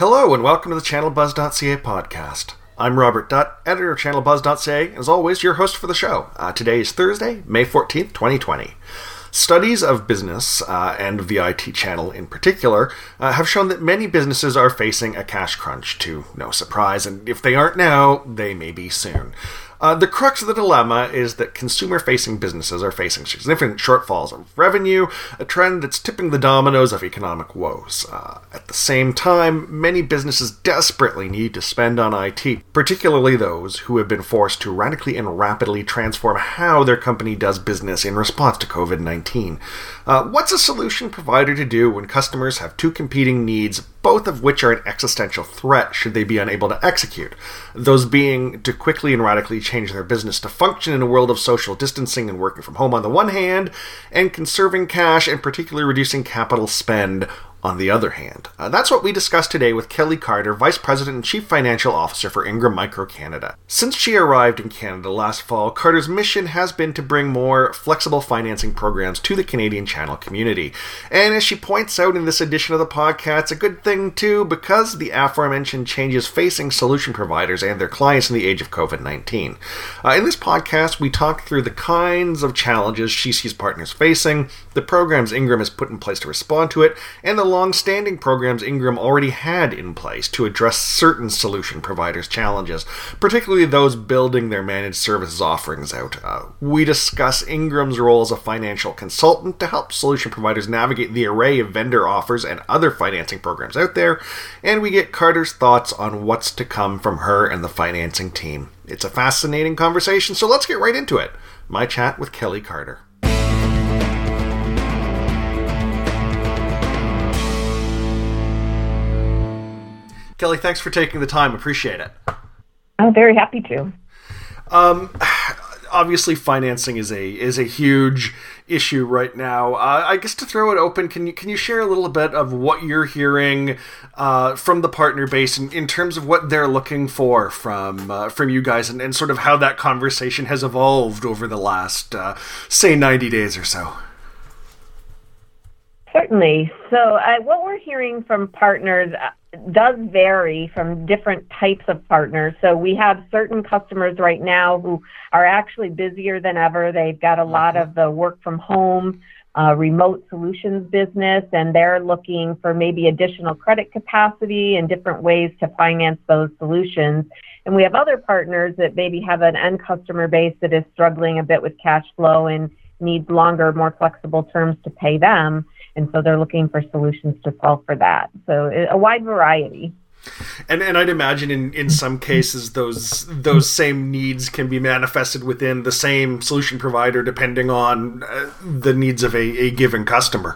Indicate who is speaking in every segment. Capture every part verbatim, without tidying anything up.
Speaker 1: Hello and welcome to the channel buzz dot c a podcast. I'm Robert Dutt, editor of channel buzz dot c a, and as always, your host for the show. Uh, today is Thursday, May fourteenth, twenty twenty. Studies of business, uh, and of the I T channel in particular, uh, have shown that many businesses are facing a cash crunch, to no surprise, and if they aren't now, they may be soon. Uh, the crux of the dilemma is that consumer-facing businesses are facing significant shortfalls of revenue, a trend that's tipping the dominoes of economic woes. Uh, at the same time, many businesses desperately need to spend on I T, particularly those who have been forced to radically and rapidly transform how their company does business in response to covid nineteen. Uh, what's a solution provider to do when customers have two competing needs, both of which are an existential threat should they be unable to execute? Those being to quickly and radically change their business to function in a world of social distancing and working from home on the one hand, and conserving cash and particularly reducing capital spend on the other hand. Uh, that's what we discussed today with Kelly Carter, Vice President and Chief Financial Officer for Ingram Micro Canada. Since she arrived in Canada last fall, Carter's mission has been to bring more flexible financing programs to the Canadian channel community. And as she points out in this edition of the podcast, it's a good thing too, because the aforementioned changes facing solution providers and their clients in the age of covid nineteen. Uh, in this podcast, we talk through the kinds of challenges she sees partners facing, the programs Ingram has put in place to respond to it, and the long-standing programs Ingram already had in place to address certain solution providers' challenges, particularly those building their managed services offerings out. Uh, we discuss Ingram's role as a financial consultant to help solution providers navigate the array of vendor offers and other financing programs out there, and we get Carter's thoughts on what's to come from her and the financing team. It's a fascinating conversation, so let's get right into it. My chat with Kelly Carter. Kelly, thanks for taking the time. Appreciate it.
Speaker 2: I'm very happy to.
Speaker 1: Um, obviously, financing is a is a huge issue right now. Uh, I guess to throw it open, can you can you share a little bit of what you're hearing uh, from the partner base in, in terms of what they're looking for from uh, from you guys, and, and sort of how that conversation has evolved over the last, uh, say, ninety days or so?
Speaker 2: Certainly. So uh, what we're hearing from partners does vary from different types of partners. So we have certain customers right now who are actually busier than ever. They've got a lot of the work from home, uh, remote solutions business, and they're looking for maybe additional credit capacity and different ways to finance those solutions. And we have other partners that maybe have an end customer base that is struggling a bit with cash flow and needs longer, more flexible terms to pay them. And so they're looking for solutions to solve for that. So a wide variety.
Speaker 1: And and I'd imagine in, in some cases those those same needs can be manifested within the same solution provider depending on uh, the needs of a, a given customer.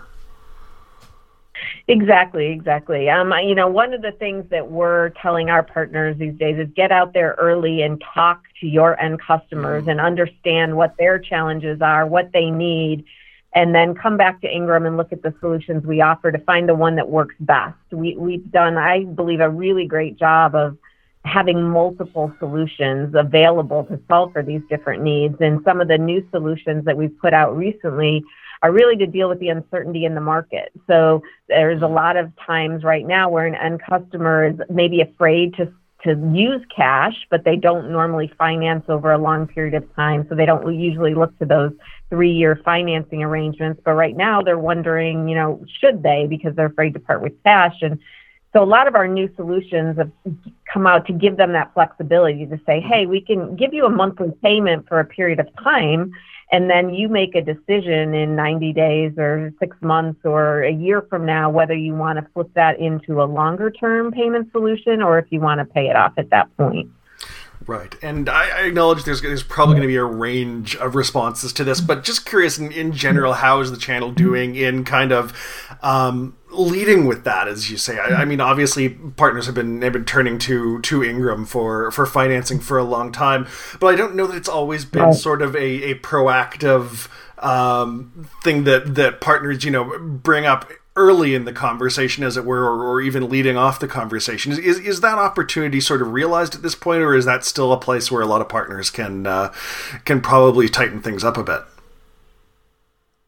Speaker 2: Exactly, exactly. Um, you know, one of the things that we're telling our partners these days is get out there early and talk to your end customers mm. and understand what their challenges are, what they need, and then come back to Ingram and look at the solutions we offer to find the one that works best. We, we've done, I believe, a really great job of having multiple solutions available to solve for these different needs. And some of the new solutions that we've put out recently are really to deal with the uncertainty in the market. So there's a lot of times right now where an end customer is maybe afraid to to use cash, but they don't normally finance over a long period of time. So they don't usually look to those three-year financing arrangements. But right now they're wondering, you know, should they, because they're afraid to part with cash. And so a lot of our new solutions have come out to give them that flexibility to say, hey, we can give you a monthly payment for a period of time, and then you make a decision in ninety days or six months or a year from now whether you want to flip that into a longer-term payment solution or if you want to pay it off at that point.
Speaker 1: Right. And I, I acknowledge there's, there's probably going to be a range of responses to this, but just curious, in, in general, how is the channel doing in kind of um, leading with that, as you say? I, I mean, obviously, partners have been have been turning to to Ingram for, for financing for a long time, but I don't know that it's always been sort of a, a proactive um, thing that, that partners, you know, bring up early in the conversation, as it were, or, or even leading off the conversation. Is, is is that opportunity sort of realized at this point, or is that still a place where a lot of partners can uh, can probably tighten things up a bit?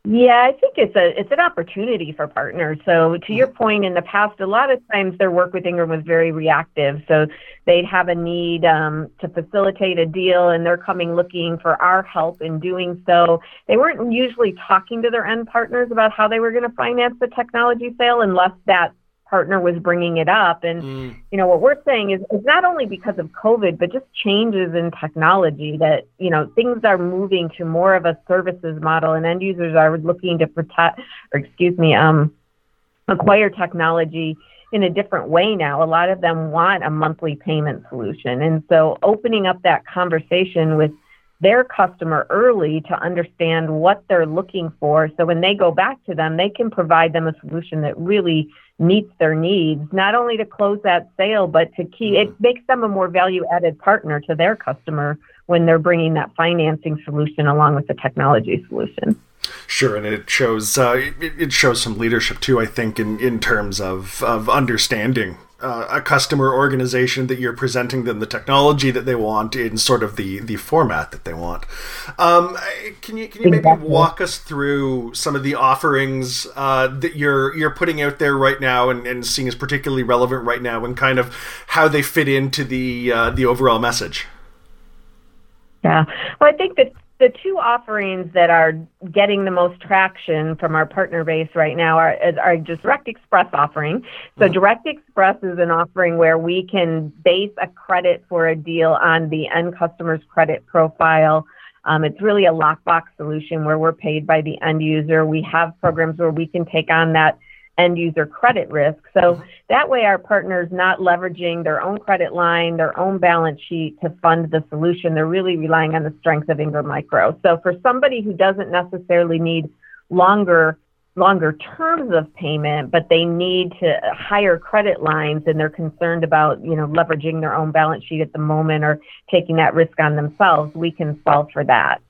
Speaker 2: Yeah, I think it's a it's an opportunity for partners. So to your point, in the past, a lot of times their work with Ingram was very reactive. So they'd have a need um, to facilitate a deal, and they're coming looking for our help in doing so. They weren't usually talking to their end partners about how they were going to finance the technology sale unless that partner was bringing it up. And, mm. you know, what we're saying is it's not only because of COVID, but just changes in technology that, you know, things are moving to more of a services model, and end users are looking to protect, or excuse me, um, acquire technology in a different way now. A lot of them want a monthly payment solution. And so opening up that conversation with their customer early to understand what they're looking for, so when they go back to them, they can provide them a solution that really meets their needs, not only to close that sale, but to keep, it makes them a more value-added partner to their customer when they're bringing that financing solution along with the technology solution.
Speaker 1: Sure, and it shows uh, it, it shows some leadership too, I think, in, in terms of, of understanding Uh, a customer organization that you're presenting them the technology that they want in sort of the, the format that they want. Um, can you can you maybe exactly. walk us through some of the offerings uh, that you're you're putting out there right now and, and seeing as particularly relevant right now, and kind of how they fit into the uh, the overall message?
Speaker 2: Yeah, well, I think that the two offerings that are getting the most traction from our partner base right now are, are just Direct Express offering. So mm-hmm. Direct Express is an offering where we can base a credit for a deal on the end customer's credit profile. Um, it's really a lockbox solution where we're paid by the end user. We have programs where we can take on that end user credit risk. So that way our partner's not leveraging their own credit line, their own balance sheet to fund the solution. They're really relying on the strength of Ingram Micro. So for somebody who doesn't necessarily need longer longer terms of payment, but they need to higher credit lines and they're concerned about, you know, leveraging their own balance sheet at the moment or taking that risk on themselves, we can solve for that.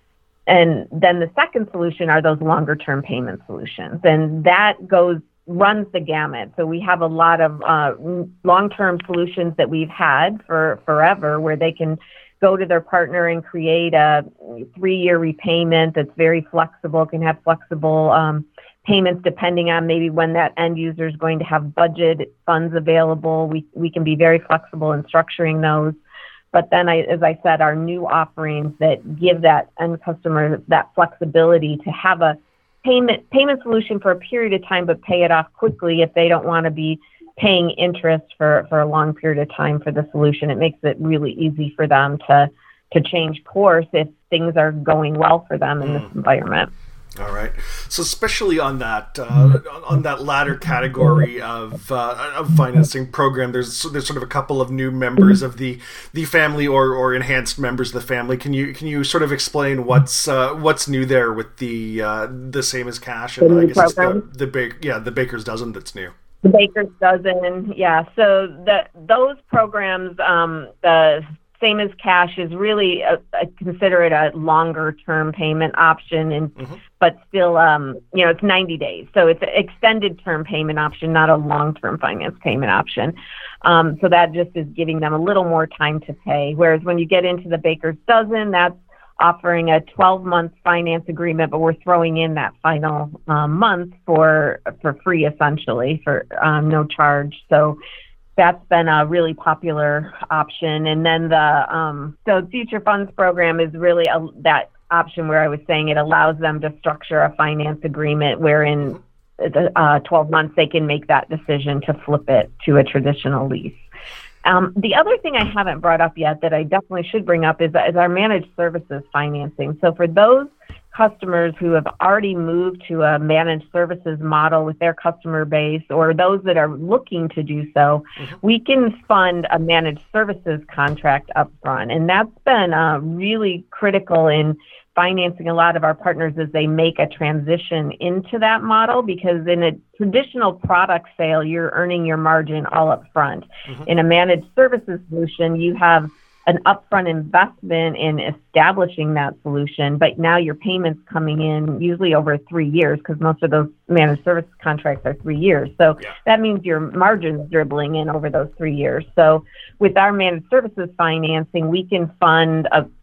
Speaker 2: And then the second solution are those longer term payment solutions. And that goes, runs the gamut. So we have a lot of uh, long-term solutions that we've had for forever where they can go to their partner and create a three-year repayment that's very flexible, can have flexible um, payments depending on maybe when that end user is going to have budget funds available. We, we can be very flexible in structuring those. But then, I, as I said, our new offerings that give that end customer that flexibility to have a payment payment solution for a period of time, but pay it off quickly if they don't want to be paying interest for, for a long period of time for the solution. It makes it really easy for them to, to change course if things are going well for them in this environment.
Speaker 1: All right. So especially on that uh, on that latter category of uh, of financing program, there's there's sort of a couple of new members of the the family or, or enhanced members of the family. Can you can you sort of explain what's uh, what's new there with the uh, the Same as Cash and I guess it's the the ba- yeah the Baker's Dozen that's new.
Speaker 2: The Baker's Dozen, yeah. So the those programs, um, the Same as Cash is really a, a, consider it a longer term payment option, and mm-hmm. but still, um, you know, it's ninety days. So it's an extended term payment option, not a long term finance payment option. Um, so that just is giving them a little more time to pay. Whereas when you get into the Baker's Dozen, that's offering a twelve month finance agreement, but we're throwing in that final um, month for for free, essentially, for um, no charge. So that's been a really popular option. And then the um, so Future Funds program is really a, that option where I was saying it allows them to structure a finance agreement where in uh, twelve months they can make that decision to flip it to a traditional lease. Um, the other thing I haven't brought up yet that I definitely should bring up is, is our managed services financing. So for those customers who have already moved to a managed services model with their customer base, or those that are looking to do so, mm-hmm. we can fund a managed services contract up front. And that's been uh, really critical in financing a lot of our partners as they make a transition into that model, because in a traditional product sale, you're earning your margin all up front. Mm-hmm. In a managed services solution, you have an upfront investment in establishing that solution, but now your payments coming in usually over three years because most of those managed service contracts are three years. So yeah. that means your margin's dribbling in over those three years. So with our managed services financing, we can fund a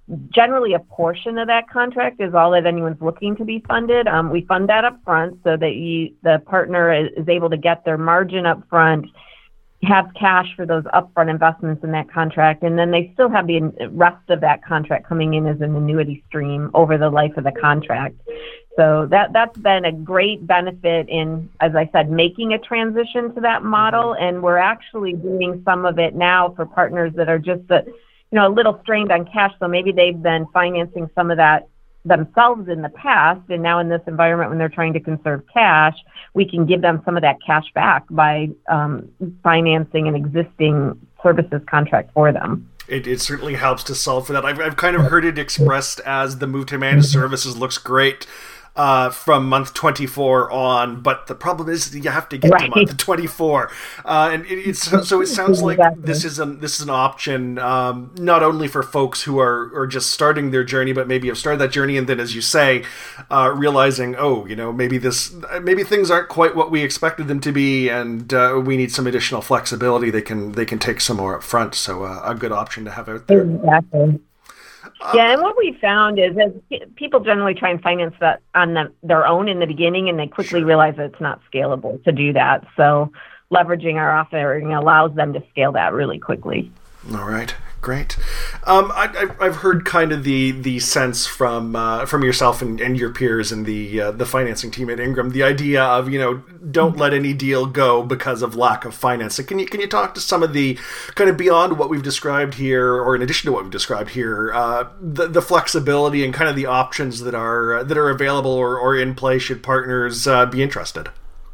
Speaker 2: generally a portion of that contract is all that anyone's looking to be funded. Um, we fund that up front so that you, the partner is, is able to get their margin up front, have cash for those upfront investments in that contract, and then they still have the rest of that contract coming in as an annuity stream over the life of the contract. So that, that's been a great benefit in, as I said, making a transition to that model, and we're actually doing some of it now for partners that are just a, you know, a little strained on cash, so maybe they've been financing some of that themselves in the past, and now in this environment when they're trying to conserve cash, we can give them some of that cash back by um, financing an existing services contract for them.
Speaker 1: It, it certainly helps to solve for that. I've, I've kind of heard it expressed as the move to managed services looks great Uh, from month twenty-four on, but the problem is you have to get right to month twenty-four, uh, and it, it's so it sounds like exactly. this is an this is an option um, not only for folks who are are just starting their journey, but maybe have started that journey and then, as you say, uh, realizing, oh, you know, maybe this maybe things aren't quite what we expected them to be, and uh, we need some additional flexibility. They can they can take some more up front, so uh, a good option to have out there.
Speaker 2: Exactly. Yeah, and what we found is that people generally try and finance that on the, their own in the beginning, and they quickly realize that it's not scalable to do that. So leveraging our offering allows them to scale that really quickly.
Speaker 1: All right. Great. Um, I, I've heard kind of the the sense from uh, from yourself and, and your peers and the uh, the financing team at Ingram, the idea of, you know, don't let any deal go because of lack of financing. Can you can you talk to some of the kind of beyond what we've described here, or in addition to what we've described here, uh, the the flexibility and kind of the options that are uh, that are available or, or in play should partners uh, be interested?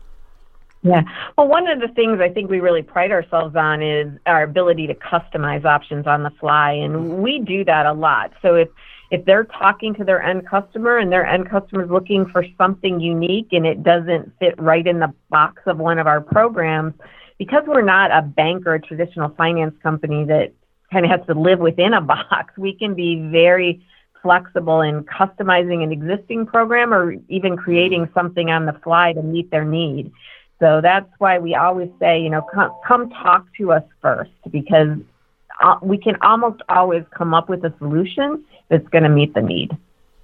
Speaker 2: Yeah. Well, one of the things I think we really pride ourselves on is our ability to customize options on the fly, and we do that a lot. So if if they're talking to their end customer and their end customer is looking for something unique and it doesn't fit right in the box of one of our programs, because we're not a bank or a traditional finance company that kind of has to live within a box, we can be very flexible in customizing an existing program or even creating something on the fly to meet their need. So that's why we always say, you know, come, come talk to us first, because uh, we can almost always come up with a solution that's going to meet the need.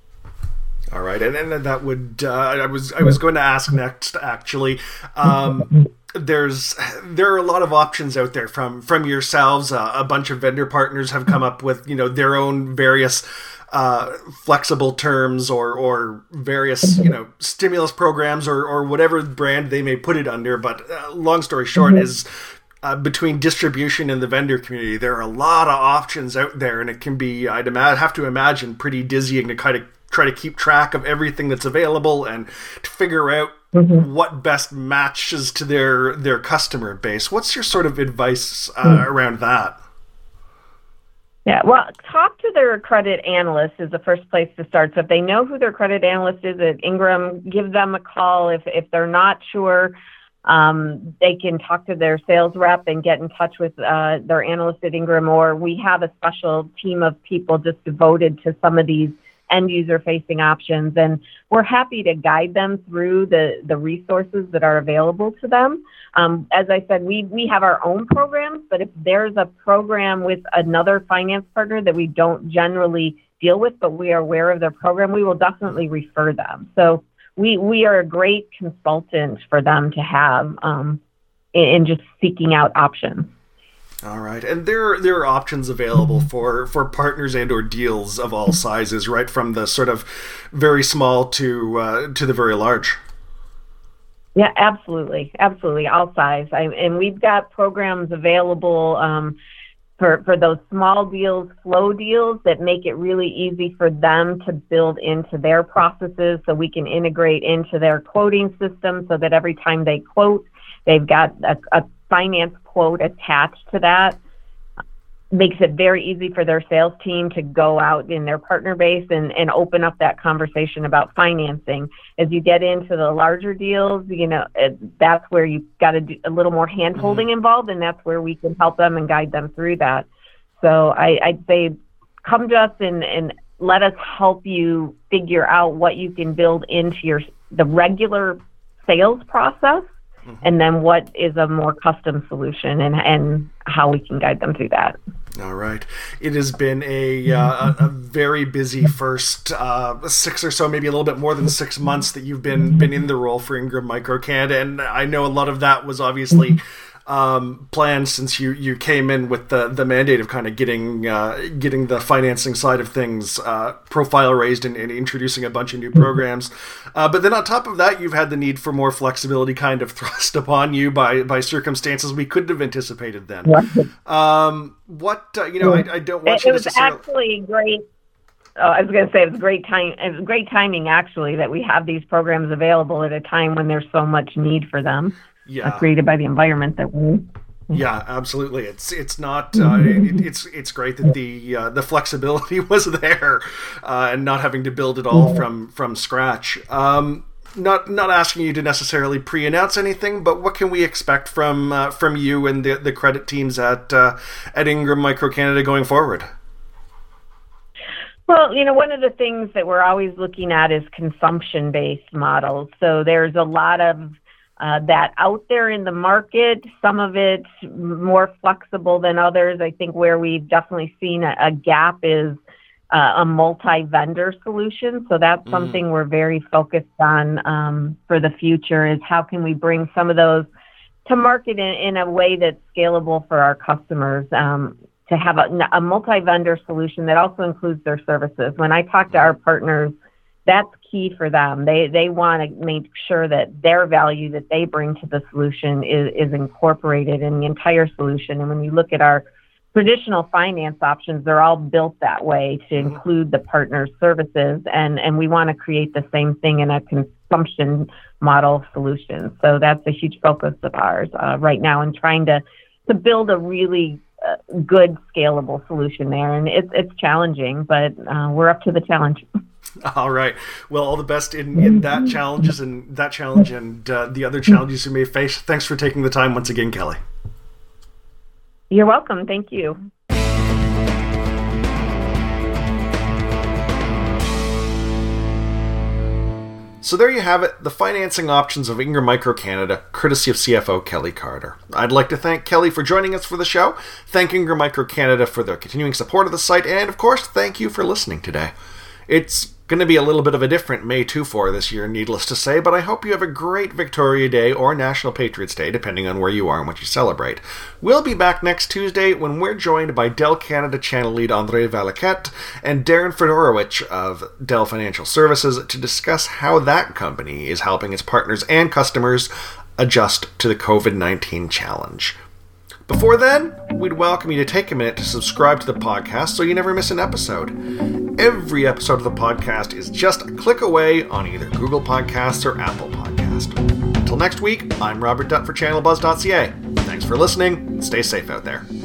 Speaker 1: All right, and then that would uh, I was I was going to ask next. Actually, um, there's there are a lot of options out there from from yourselves. Uh, a bunch of vendor partners have come up with, you know, their own various Uh, flexible terms or or various, you know, stimulus programs or or whatever brand they may put it under. But uh, long story short mm-hmm. is uh, between distribution and the vendor community, there are a lot of options out there, and it can be, I'd ima- have to imagine, pretty dizzying to kind of try to keep track of everything that's available and to figure out mm-hmm. what best matches to their their customer base. What's your sort of advice uh, mm-hmm. around that?
Speaker 2: Yeah, well, talk to their credit analyst is the first place to start. So if they know who their credit analyst is at Ingram, give them a call. If if they're not sure, um, they can talk to their sales rep and get in touch with uh, their analyst at Ingram. Or we have a special team of people just devoted to some of these end-user-facing options, and we're happy to guide them through the, the resources that are available to them. Um, as I said, we, we have our own programs, but if there's a program with another finance partner that we don't generally deal with, but we are aware of their program, we will definitely refer them. So we, we are a great consultant for them to have um, in, in just seeking out options.
Speaker 1: All right, and there there are options available for, for partners and or deals of all sizes, right from the sort of very small to uh, to the very large.
Speaker 2: Yeah, absolutely, absolutely, all size. I, and we've got programs available um, for for those small deals, flow deals that make it really easy for them to build into their processes, so we can integrate into their quoting system, so that every time they quote, they've got a, a finance quote attached to that. Makes it very easy for their sales team to go out in their partner base and, and open up that conversation about financing. As you get into the larger deals, you know, it, that's where you've got to do a little more hand-holding mm-hmm. involved, and that's where we can help them and guide them through that. So I, I'd say come to us and, and let us help you figure out what you can build into your the regular sales process, and then what is a more custom solution, and, and how we can guide them through that.
Speaker 1: All right. It has been a uh, a very busy first uh, six or so, maybe a little bit more than six months that you've been been in the role for Ingram Micro Canada, and I know a lot of that was obviously um, planned since you, you came in with the, the mandate of kind of getting uh, getting the financing side of things uh, profile raised and, and introducing a bunch of new programs. Uh, but then on top of that, you've had the need for more flexibility kind of thrust upon you by by circumstances we couldn't have anticipated then. Um, what uh, you know, I, I don't want
Speaker 2: it,
Speaker 1: you
Speaker 2: it was
Speaker 1: necessarily.
Speaker 2: actually great. Oh, I was going to say it was great time. It was great timing, actually, that we have these programs available at a time when there's so much need for them.
Speaker 1: Yeah.
Speaker 2: Uh, created by the environment that we.
Speaker 1: Yeah, absolutely. It's it's not uh, it, it's it's great that the uh, the flexibility was there, uh, and not having to build it all from from scratch. Um, not not asking you to necessarily pre-announce anything, but what can we expect from uh, from you and the the credit teams at uh, at Ingram Micro Canada going forward?
Speaker 2: Well, you know, one of the things that we're always looking at is consumption-based models. So there's a lot of Uh, that out there in the market, some of it more flexible than others. I think where we've definitely seen a, a gap is uh, a multi-vendor solution. So that's mm. something we're very focused on um, for the future, is how can we bring some of those to market in, in a way that's scalable for our customers, um, to have a, a multi-vendor solution that also includes their services. When I talk to our partners, that's key for them. They they want to make sure that their value that they bring to the solution is, is incorporated in the entire solution. And when you look at our traditional finance options, they're all built that way to include the partner's services. And, and we want to create the same thing in a consumption model solution. So that's a huge focus of ours uh, right now, in trying to, to build a really uh, good, scalable solution there. And it's, it's challenging, but uh, we're up to the challenge.
Speaker 1: All right. Well, all the best in, in that challenges and that challenge and uh, the other challenges you may face. Thanks for taking the time once again, Kelly.
Speaker 2: You're welcome. Thank you.
Speaker 1: So there you have it, the financing options of Ingram Micro Canada, courtesy of C F O Kelly Carter. I'd like to thank Kelly for joining us for the show, thank Ingram Micro Canada for their continuing support of the site, and of course, thank you for listening today. It's going to be a little bit of a different May two four this year, needless to say, but I hope you have a great Victoria Day or National Patriots Day, depending on where you are and what you celebrate. We'll be back next Tuesday when we're joined by Dell Canada channel lead Andre Valaquette and Darren Fedorowicz of Dell Financial Services to discuss how that company is helping its partners and customers adjust to the covid nineteen challenge. Before then, we'd welcome you to take a minute to subscribe to the podcast so you never miss an episode. Every episode of the podcast is just a click away on either Google Podcasts or Apple Podcast. Until next week, I'm Robert Dutt for channel buzz dot c a. Thanks for listening, and stay safe out there.